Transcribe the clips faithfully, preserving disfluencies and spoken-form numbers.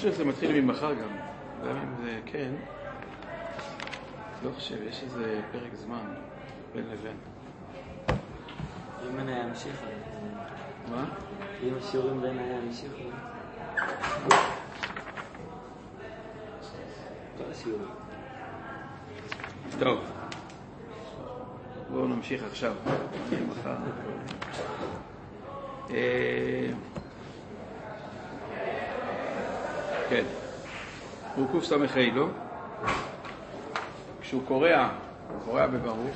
חושב שזה מתחיל ממחר גם, גם אם זה כן, לא חושב, יש איזה פרק זמן בין לבין. אם אני אמשיך, מה? אם השיעורים בין היה אמשיך, כל השיעורים. טוב, בואו נמשיך עכשיו, מחר. כן, הוא קוף סמכי, לא? כשהוא קורע, הוא קורע בברוך.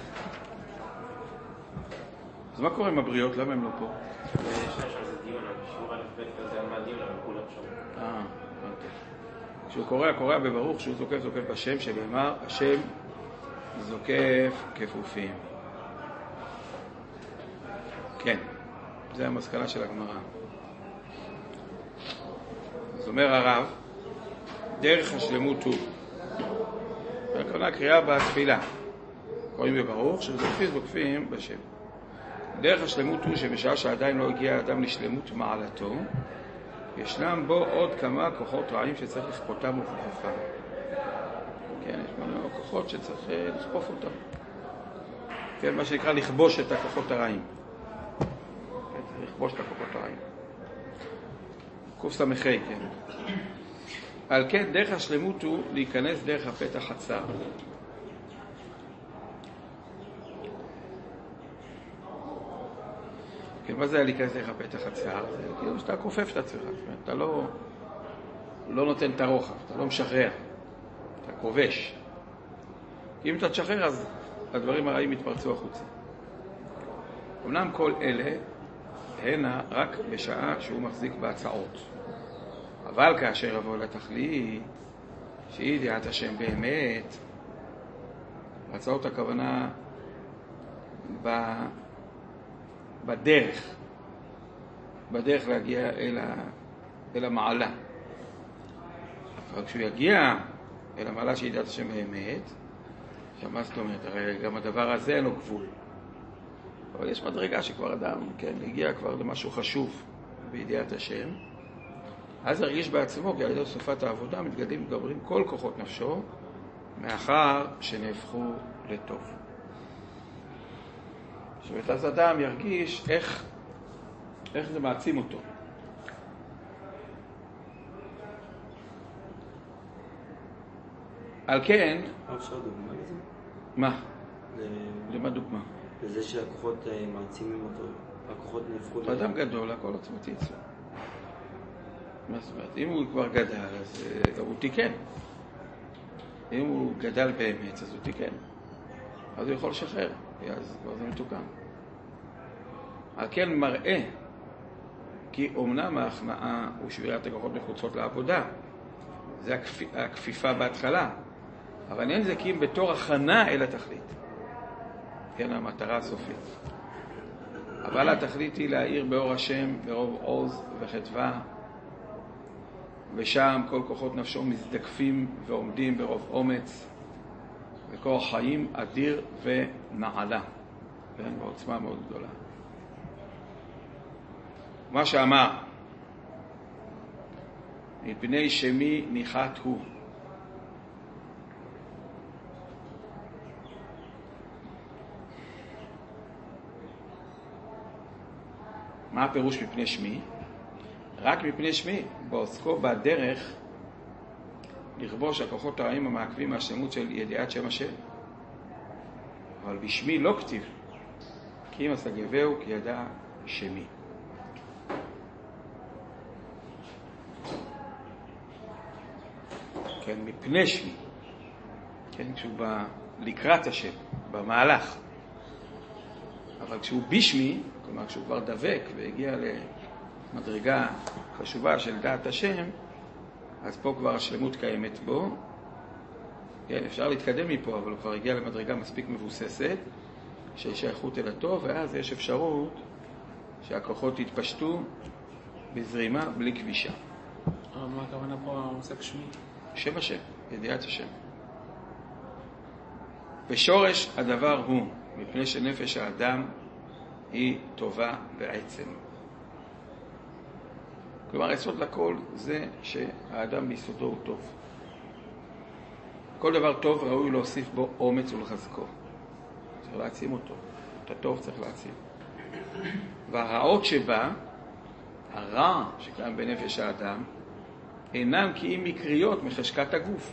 אז מה קורה עם הבריות? למה הם לא פה? יש שם זה דיון, שיעור א' ב' כזה, מה דיון, אבל כולם שם. אה, הבנתי. כשהוא קורע, קורע בברוך, כשהוא זוקף, זוקף בשם, שנאמר, השם זוקף כפופים. כן, זה המסקנה של הגמרא. זאת אומר הרב, דרך השלמות הוא. והכוונה קריאה בתפילה. קוראים בברוך, שזוקפים זוקפים בשם. דרך השלמות הוא שבשעה שעדיין לא הגיע האדם לשלמות מעלתו, ישנם בו עוד כמה כוחות רעים שצריך לכפותם וכפופם. כן, יש לנו כוחות שצריך לכפוף אותם. כן, מה שנקרא לכבוש את הכוחות הרעים. כן, צריך לכבוש את הכוחות הרעים. קוף סמכי, כן. על כן, דרך השלמות הוא להיכנס דרך הפתח הצר. כן, מה זה להיכנס דרך הפתח הצר? זה כאילו שאתה כופף את עצמך, אתה לא, לא נותן את הרוחב, אתה לא משחרר, אתה כובש. כי אם אתה תשחרר, אז הדברים הרעים יתפרצו החוצה. אמנם כל אלה הנה רק בשעה שהוא מחזיק בהצעות. אבל כאשר יבוא לתכלית, שהיא ידיעת השם באמת, הצעות הכוונה ב... בדרך, בדרך להגיע אל, ה... אל המעלה. אבל כשהוא יגיע אל המעלה שהיא ידיעת השם באמת, שמה זאת אומרת, הרי גם הדבר הזה אין לו גבול. אבל יש מדרגה שכבר אדם, כן, הגיע כבר למשהו חשוב בידיעת השם, אז הרגיש בעצמו, כי על ידי סופת העבודה מתגלים מתגברים כל כוחות נפשו, מאחר שנהפכו לטוב. זאת אומרת, אז אדם ירגיש איך, איך זה מעצים אותו. על כן... אפשר דוגמה לזה? מה? למה דוגמה? לזה שהכוחות מעצימים אותו, הכוחות נהפכו לטוב. אדם גדול, הכל עצמו תיצור. מה זאת אומרת? אם הוא כבר גדל, אז uh, הוא תיקן. אם הוא גדל באמת, אז הוא תיקן. אז הוא יכול לשחרר, אז כבר זה מתוקן. על כן מראה כי אומנם ההכנעה ושבירת הכוחות מחוצות לעבודה, זה הכפ... הכפיפה בהתחלה, אבל אין זה כי אם בתור הכנה אל התכלית. כן, המטרה הסופית. אבל התכלית היא להאיר באור השם, ברוב עוז וחטבה, ושם כל כוחות נפשו מזדקפים ועומדים ברוב אומץ, וכוח חיים אדיר ונעלה, כן, בעוצמה מאוד גדולה. מה שאמר, מפני שמי ניחת הוא. מה הפירוש מפני שמי? רק מפני שמי, בעוסקו בדרך לכבוש הכוחות הרעים המעכבים מהשלמות של ידיעת שם השם. אבל בשמי לא כתיב, כי אם אסגבהו כי ידע שמי. כן, מפני שמי. כן, כשהוא בא לקראת השם, במהלך. אבל כשהוא בשמי, כלומר כשהוא כבר דבק והגיע למדרגה חשובה של דעת השם, אז פה כבר השלמות קיימת בו. כן, אפשר להתקדם מפה, אבל הוא כבר הגיע למדרגה מספיק מבוססת, שיש שייכות אל הטוב, ואז יש אפשרות שהכוחות יתפשטו בזרימה בלי כבישה. אבל מה הכוונה פה המושג שמי? שם השם, ידיעת השם. ושורש הדבר הוא, מפני שנפש האדם היא טובה בעצם. כלומר, היסוד לכל זה שהאדם ביסודו הוא טוב. כל דבר טוב ראוי להוסיף בו אומץ ולחזקו. צריך להעצים אותו. את הטוב צריך להעצים. והרעות שבה, הרע שקיים בנפש האדם, אינם כי אם מקריות מחשקת הגוף.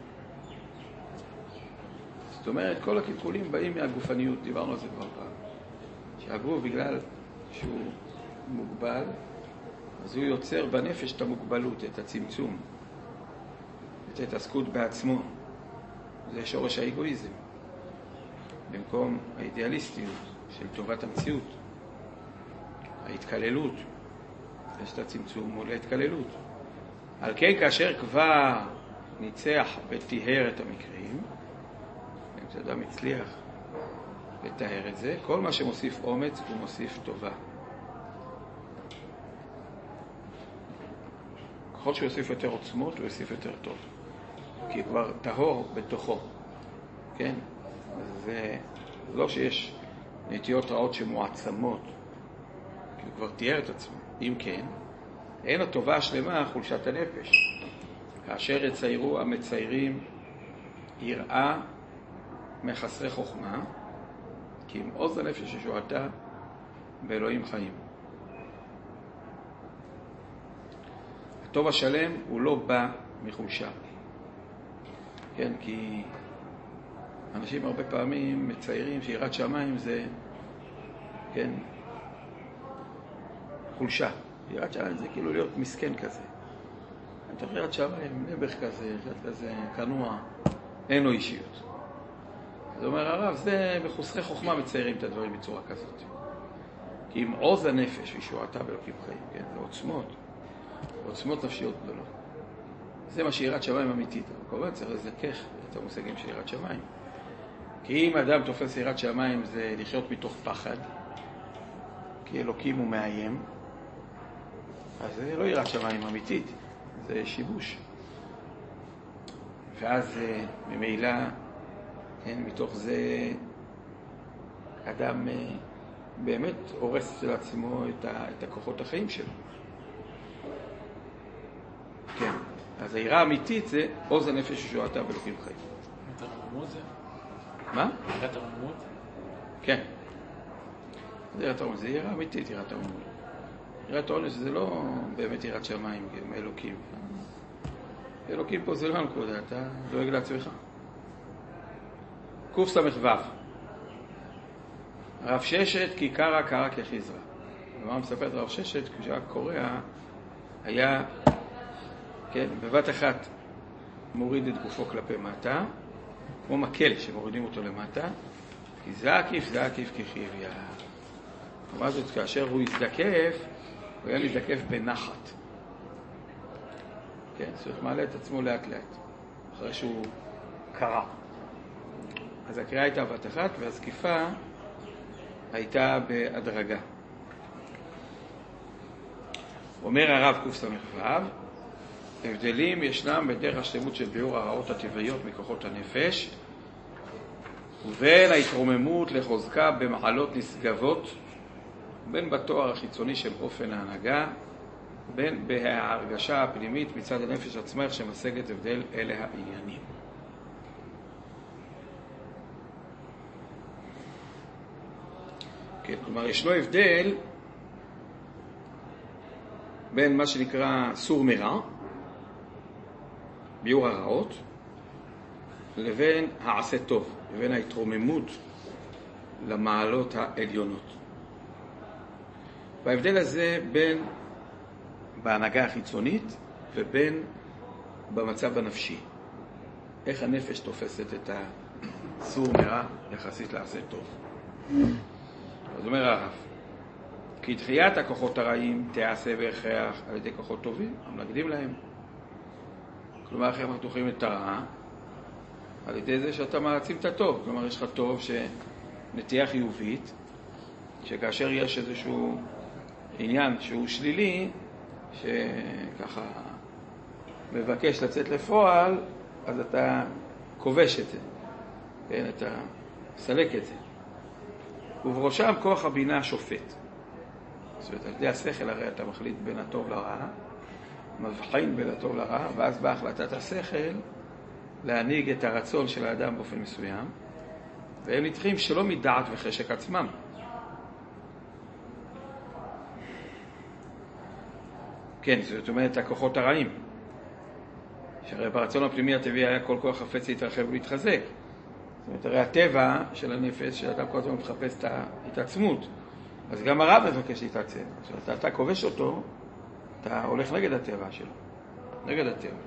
זאת אומרת, כל הקלקולים באים מהגופניות, דיברנו על זה כבר פעם. שהגוף, בגלל שהוא מוגבל, אז הוא יוצר בנפש את המוגבלות, את הצמצום, את ההתעסקות בעצמו. זה שורש האגואיזם. במקום האידיאליסטיות של טובת המציאות, ההתקללות, יש את הצמצום מול ההתקללות. על כן, כאשר כבר ניצח וטיהר את המקרים, אם אדם הצליח לטהר את זה, כל מה שמוסיף אומץ הוא מוסיף טובה. ככל שהוא יוסיף יותר עוצמות, הוא יוסיף יותר טוב. כי הוא כבר טהור בתוכו. כן? זה לא שיש נטיות רעות שמועצמות, כי הוא כבר תיאר את עצמו. אם כן, אין הטובה השלמה חולשת הנפש. כאשר יציירו המציירים יראה מחסרי חוכמה, כי עם עוז הנפש ישועתה באלוהים חיים. הטוב השלם הוא לא בא מחולשה. כן, כי אנשים הרבה פעמים מציירים שיראת שמיים זה, כן, חולשה. יראת שמיים זה כאילו להיות מסכן כזה. אתה יראת שמיים, נבח כזה, כזה, כנוע, אין לו אישיות. זאת אומרת, הרב, זה בחוסכי חוכמה מציירים את הדברים בצורה כזאת. כי עם עוז הנפש וישועתה באלוקים חיים, כן, זה עוצמות, עוצמות נפשיות גדולות. זה מה שיראת שמיים אמיתית. אבל כמובן צריך לזכך את המושגים של יראת שמיים. כי אם אדם תופס יראת שמיים זה לחיות מתוך פחד, כי אלוקים הוא מאיים, אז זה לא יראת שמיים אמיתית, זה שיבוש. ואז ממילא, כן, מתוך זה אדם באמת הורס לעצמו את, ה, את הכוחות החיים שלו. כן, אז היראה האמיתית זה עוז הנפש ישועתה באלוקים חיים. את הרממות זה? מה? יראת הרממות? כן. זה יראת הרממות, זה יראה אמיתית, יראת הרממות. יראת העונש זה לא באמת יראת שמיים, אלוקים. אלוקים פה זה לא הנקודה, אתה דואג לעצמך. קוף סמך וו. רב ששת כי קרא קרא כחיזרא. כלומר מספר את רב ששת כשהיה קורא היה, כן, בבת אחת מוריד את גופו כלפי מטה, כמו מקל שמורידים אותו למטה, כי זה עקיף, זה עקיף כחיביה. כלומר זאת, כאשר הוא יזדקף, הוא היה מזדקף בנחת. כן, זאת אומרת, מעלה את עצמו לאט לאט, אחרי שהוא קרא. אז הקריאה הייתה בת אחת, והזקיפה הייתה בהדרגה. אומר הרב קוף סמך וו, הבדלים ישנם בדרך השלמות של ביאור הרעות הטבעיות מכוחות הנפש, ובין ההתרוממות לחוזקה במעלות נשגבות, בין בתואר החיצוני של אופן ההנהגה, בין בהרגשה הפנימית מצד הנפש עצמה, איך שמשגת הבדל אלה העניינים. כן, כלומר, ישנו הבדל בין מה שנקרא סור מרע, ביאור הרעות, לבין העשה טוב, לבין ההתרוממות למעלות העליונות. וההבדל הזה בין בהנהגה החיצונית ובין במצב הנפשי. איך הנפש תופסת את הסור מרע יחסית לעשה טוב. אז אומר הרב, כי דחיית הכוחות הרעים תעשה בהכרח על ידי כוחות טובים, המנגדים להם. כלומר, איך אנחנו דוחים את הרע? על ידי זה שאתה מעצים את הטוב. כלומר, יש לך טוב שנטייה חיובית, שכאשר יש איזשהו עניין שהוא שלילי, שככה מבקש לצאת לפועל, אז אתה כובש את זה. כן, אתה מסלק את זה. ובראשם כוח הבינה השופט. זאת אומרת, על ידי השכל הרי אתה מחליט בין הטוב לרע, מבחין בין הטוב לרע, ואז באה החלטת השכל להנהיג את הרצון של האדם באופן מסוים, והם נדחים שלא מדעת וחשק עצמם. כן, זאת אומרת, הכוחות הרעים. שהרי ברצון הפנימי הטבעי היה כל כוח חפץ להתרחב ולהתחזק. זאת אומרת, הרי הטבע של הנפש, שאדם כל הזמן מחפש את ההתעצמות, אז גם הרע מבקש להתעצם. כשאתה אתה כובש אותו, אתה הולך נגד הטבע שלו, נגד הטבע.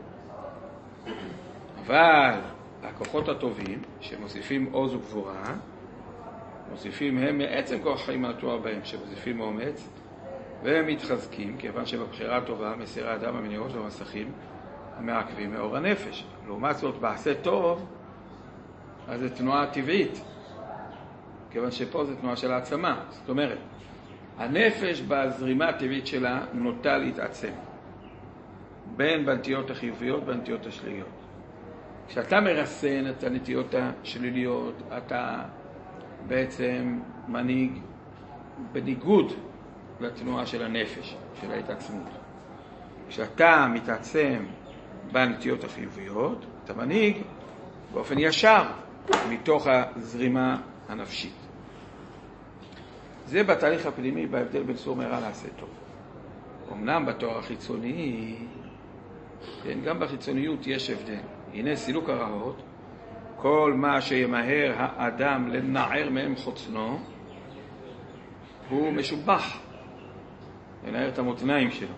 אבל הכוחות הטובים, שמוסיפים עוז וגבורה, מוסיפים הם מעצם כוח חיים הנטוע בהם, שמוסיפים אומץ, והם מתחזקים, כיוון שבבחירה הטובה מסירה האדם המניעות והמסכים המעכבים מאור הנפש. לעומת זאת, בעשה טוב, אז זה תנועה טבעית, כיוון שפה זה תנועה של העצמה. זאת אומרת, הנפש בזרימה הטבעית שלה נוטה להתעצם, בין בנטיות החיוביות ובנטיות השליליות. כשאתה מרסן את הנטיות השליליות, אתה בעצם מנהיג בניגוד לתנועה של הנפש, של ההתעצמות. כשאתה מתעצם בנטיות החיוביות, אתה מנהיג באופן ישר מתוך הזרימה הנפשית. זה בתהליך הפנימי, בהבדל בין סור מרע לעשה טוב. אמנם בתואר החיצוני, כן, גם בחיצוניות יש הבדל. הנה סילוק הרעות, כל מה שימהר האדם לנער מהם חוצנו, הוא משובח, לנער את המותניים שלו.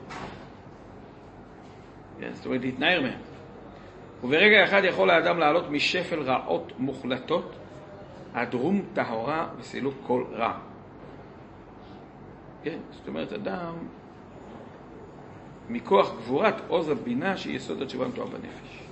כן, זאת אומרת, להתנער מהם. וברגע אחד יכול האדם לעלות משפל רעות מוחלטות, עד רום טהרה וסילוק כל רע. כן, זאת אומרת, אדם מכוח גבורת עוז הבינה שהיא יסוד התשובה נטועה בנפש.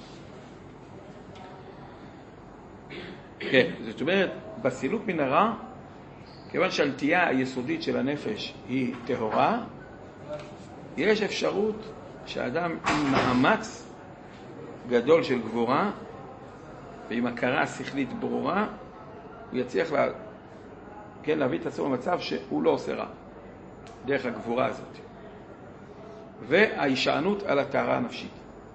כן, זאת אומרת, בסילוק מן הרע, כיוון שהנטייה היסודית של הנפש היא טהורה, יש אפשרות שהאדם עם מאמץ גדול של גבורה ועם הכרה שכלית ברורה, הוא יצליח לה, כן, להביא את עצמו במצב שהוא לא עושה רע, דרך הגבורה הזאת. וההישענות על הטהרה הנפשית.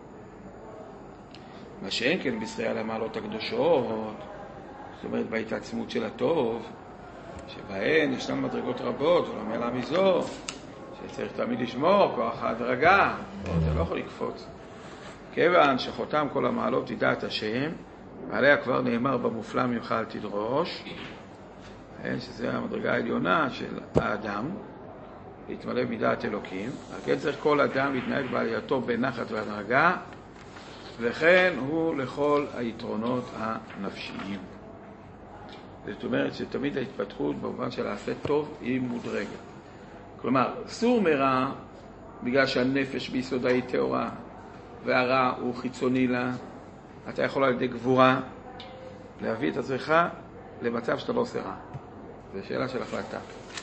מה שאין כן בישראל המעלות הקדושות, זאת אומרת בהתעצמות של הטוב, שבהן ישנן מדרגות רבות, ולא מעלה מזו, שצריך תמיד לשמור, כוח ההדרגה, אתה לא יכול לקפוץ. כיוון שחותם כל המעלות ידעת השם, ועליה כבר נאמר במופלא ממך אל תדרוש, שזה המדרגה העליונה של האדם, להתמלא מדעת אלוקים. על כן צריך כל אדם להתנהג בעלייתו בנחת והדרגה, וכן הוא לכל היתרונות הנפשיים. זאת אומרת שתמיד ההתפתחות במובן של לעשה טוב היא מודרגת. כלומר, סור מרע, בגלל שהנפש ביסודה היא טהורה, והרע הוא חיצוני לה, אתה יכול על ידי גבורה להביא את עצמך למצב שאתה לא עושה רע. זו שאלה של החלטה.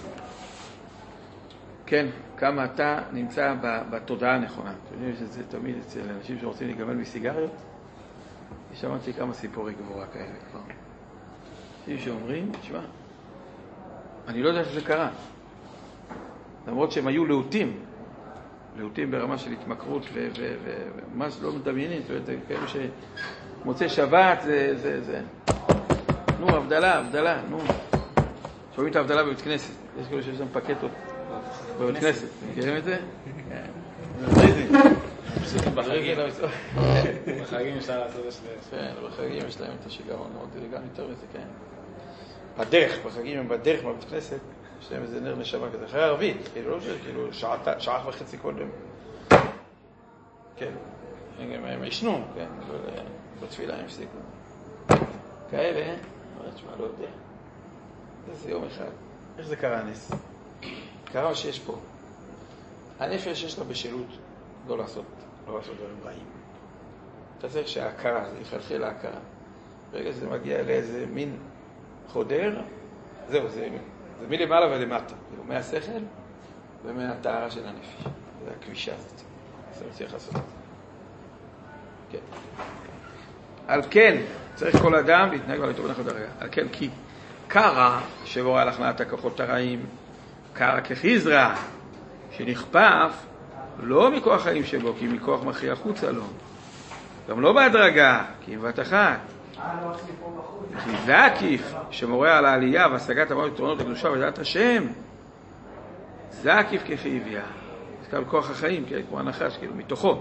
כן, כמה אתה נמצא בתודעה הנכונה. אתם יודעים שזה תמיד אצל אנשים שרוצים להיגמל מסיגריות? שמעתי כמה סיפורי גבורה כאלה כבר. אנשים שאומרים, תשמע, אני לא יודע איך זה קרה. למרות שהם היו להוטים, להוטים ברמה של התמכרות וממש לא מדמיינים. זאת אומרת, כאלה שמוצא שבת זה, זה, זה. נו, הבדלה, הבדלה, נו. שומעים את ההבדלה בבית כנסת. יש כאלה שיש שם פקטות בבית כנסת. מכירים את זה? כן. בחגים. בחגים אפשר לעשות את זה. כן, בחגים יש להם את השיגעון מאוד, זה גם יותר מזה, כן. בדרך, בחגים הם בדרך בבית כנסת, יש להם איזה נר נשמה כזה, אחרי ערבית, כאילו לא כאילו שעה וחצי קודם. כן, הם ישנו, כן, בתפילה הם הפסיקו. כאלה, אני תשמע, לא יודע. זה יום אחד. איך זה קרה נס? קרה שיש פה. הנפש יש לה בשלות לא לעשות, לא לעשות דברים רעים. אתה צריך שההכרה, זה יחלחל להכרה. ברגע שזה מגיע לאיזה מין חודר, זהו, זה, זה מלמעלה ולמטה. כאילו, מהשכל ומהטהרה של הנפש. זה הכבישה הזאת. זה צריך לעשות את זה. כן. על כן, צריך כל אדם להתנהג על יתו בנחת הרגע. על כן, כי קרא שבורא להכנעת הכוחות הרעים, קרא כחיזרא, שנכפף, לא מכוח חיים שבו, כי מכוח מכריע חוצה לו. גם לא בהדרגה, כי אם בת אחת. כי זה עקיף שמורה על העלייה והשגת המעלות יתרונות הקדושה ודעת השם. זה עקיף כחיביה. זה כאן כוח החיים, כמו הנחש, כאילו מתוכו.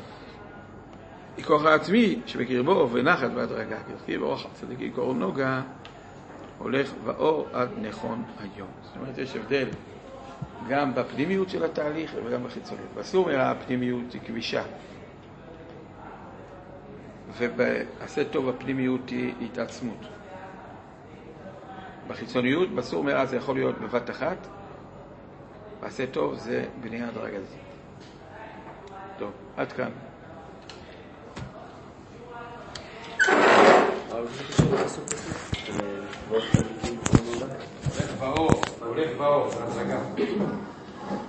כוח העצמי שבקרבו ונחת בהדרגה, כי ברוח הצדיקים קוראים נוגה, הולך ואור עד נכון היום. זאת אומרת, יש הבדל גם בפנימיות של התהליך וגם בחיצוניות. בסור מראה הפנימיות היא כבישה. ובעשה טוב הפנימיות היא התעצמות. בחיצוניות, בסור מראה זה יכול להיות בבת אחת, בעשה טוב זה בנייה הדרגתית. טוב, עד כאן. הולך באור, הולך באור, זה הצגה.